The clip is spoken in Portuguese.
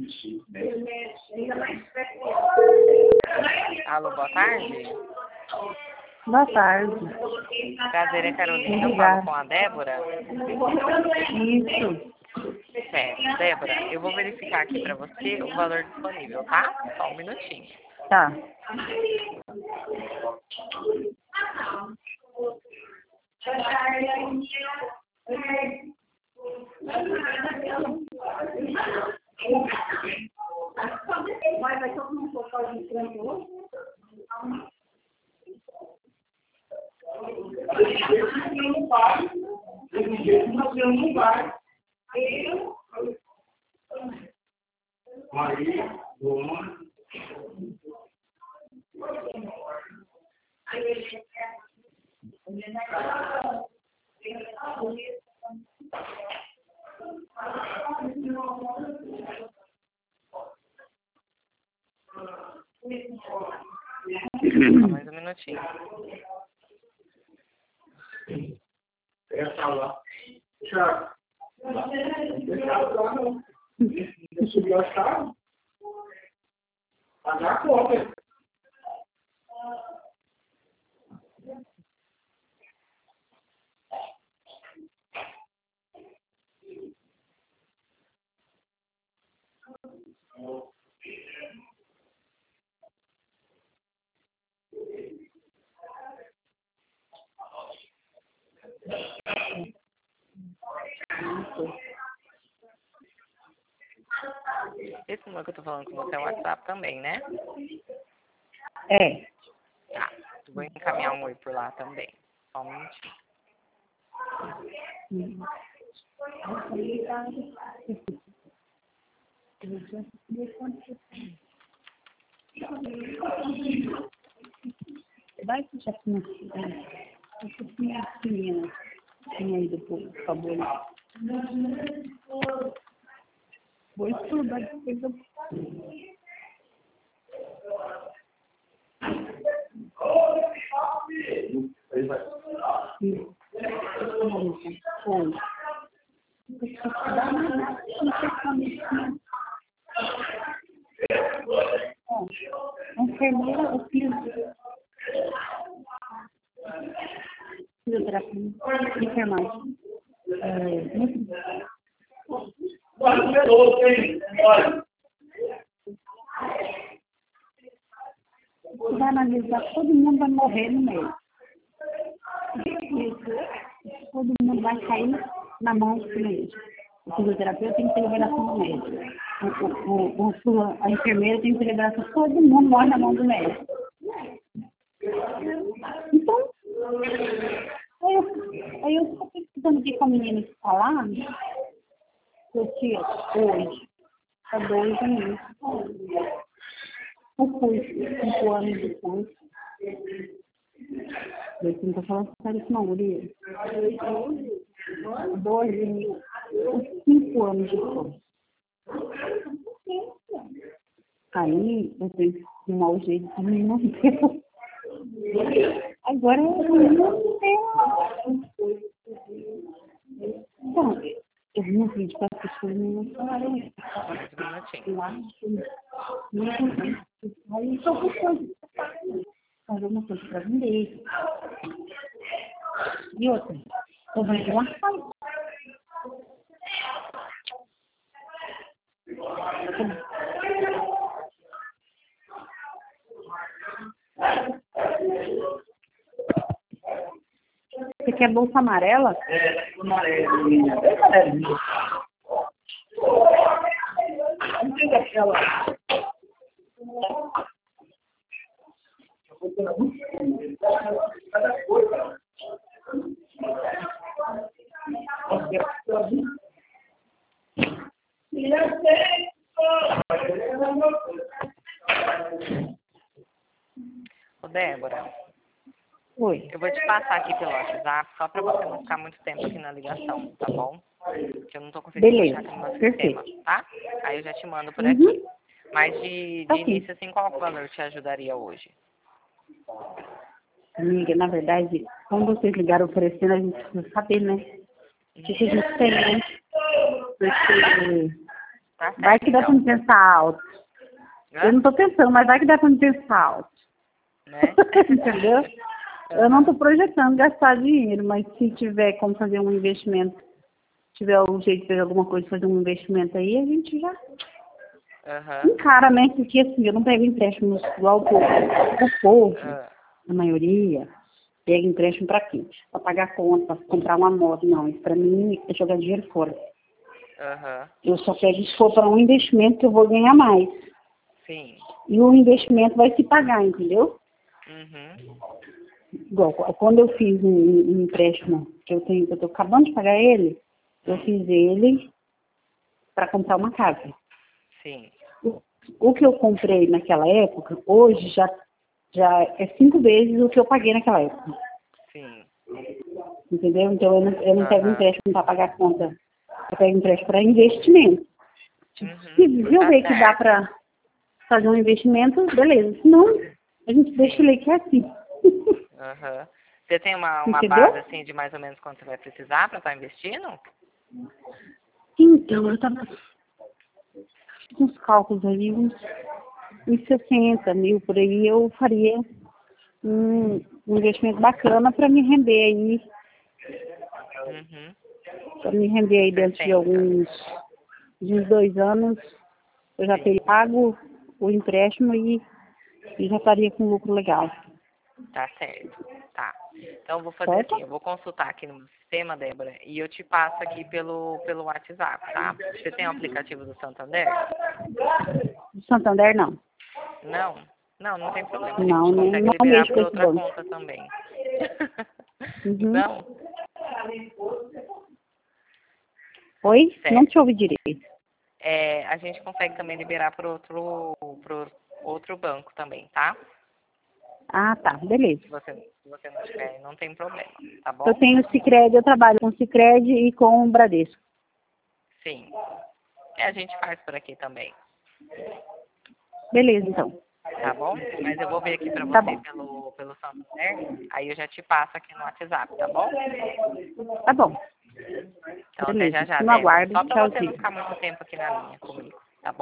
Alô, boa tarde. Boa tarde. Prazer, é Carolina. Eu falo com a Débora. Isso. Certo, Débora, eu vou verificar aqui para você o valor disponível, tá? Só um minutinho. Tá. Vai todo mundo colocar de tranquilo. Não vai. Não vai. Maria, Dona. Só mais um minutinho. Essa lá. Já. Subiu a chave. Pagar a conta. Esse número que eu tô falando com você é o WhatsApp também, né? É. Tá. Eu vou encaminhar um oi por lá também. Só um minutinho. Vai que já tinha tinha ido por favor. Vou estudar depois eu... Enfermeira, eu fiz fisioterapia, enfermagem. Vai analisar, todo mundo vai morrer no meio. Todo mundo vai cair na mão do médico. O fisioterapeuta tem que ter liberação do médico. A enfermeira tem que ter liberação. Todo mundo morre na mão do médico. Então, aí eu estou precisando de com a menina que está lá, porque hoje, há 2 anos, o curso, 5 anos de curso. Eu não estou falando sério isso não, guria. 12 mil, 5 anos de curso. Aí eu tenho que arrumar o jeito de me manter. Agora eu não tenho. Então, eu não vi de passar por mim. Eu acho que aí só por coisa. Fazer uma coisa para vender. E outra, eu vou de uma sala. Você quer bolsa amarela? É, amarela. Não tem aquela. Cada coisa. Ô, Débora. Oi. Eu vou te passar aqui pelo WhatsApp, só para você não ficar muito tempo aqui na ligação, tá bom? Porque eu não tô conseguindo achar aqui no meu sistema, tá? Aí eu já te mando por aqui. Mas de início, assim, qual o valor te ajudaria hoje? Amiga, na verdade, como vocês ligaram oferecendo, a gente precisa saber, né? O que a gente tem, né? Porque Tá certo, Vai que dá pra então. me pensar alto. Eu não tô pensando, mas vai que dá pra me pensar alto. Né? Entendeu? Eu não tô projetando gastar dinheiro, mas se tiver como fazer um investimento, tiver algum jeito de fazer alguma coisa, fazer um investimento aí, a gente já Aham. encara, né? Porque assim, eu não pego empréstimos igual o povo, Ah, a maioria, pega empréstimo pra quê? Pra pagar conta, pra comprar uma moto. Não, isso pra mim é jogar dinheiro fora. Aham. Eu só pego se for para um investimento que eu vou ganhar mais. Sim. E o investimento vai se pagar, entendeu? Uhum. Igual, quando eu fiz um empréstimo que eu tô acabando de pagar ele, eu fiz ele para comprar uma casa. Sim. O que eu comprei naquela época, hoje já é 5 vezes o que eu paguei naquela época. Sim. Entendeu? Então eu não pego Aham. empréstimo para pagar conta. Eu pego empréstimo para investimento. Se Uhum. eu Tá ver que dá certo. para fazer um investimento, beleza. Se não, a gente deixa Sim. ele que é assim. Aham. Você tem uma Entendeu? base, assim, de mais ou menos quanto você vai precisar para estar investindo? Então, eu tava com uns cálculos ali, uns 60 mil por aí, eu faria um investimento bacana para me render aí, Uhum. Uns dentro de 60. de uns 2 anos, eu já teria Sim. pago o empréstimo e já estaria com lucro legal. Tá certo. Tá. Então, eu vou fazer Certo? assim, eu vou consultar aqui no meu sistema, Débora, e eu te passo aqui pelo WhatsApp, tá? Você tem o aplicativo do Santander? Do Santander, não. Não? Não, não tem problema. A Não, gente consegue não liberar mexo por com esse outra banco. conta também. Uhum. Não? Oi? Não te Certo. ouvi direito. É, a gente consegue também liberar por outro banco também, tá? Ah, tá, beleza. Se você não tiver, não tem problema, tá Eu bom? tenho o Sicredi, eu trabalho com o Sicredi e com o Bradesco. Sim. É, a gente faz por aqui também, Beleza, então. tá bom? Mas eu vou ver aqui pra Tá você bom. pelo Santander, aí eu já te passo aqui no WhatsApp, tá bom? Tá bom. Então até Beleza. já já, No Débora. aguardo. Só pra você não Tchauzinho. ficar muito tempo aqui na linha comigo.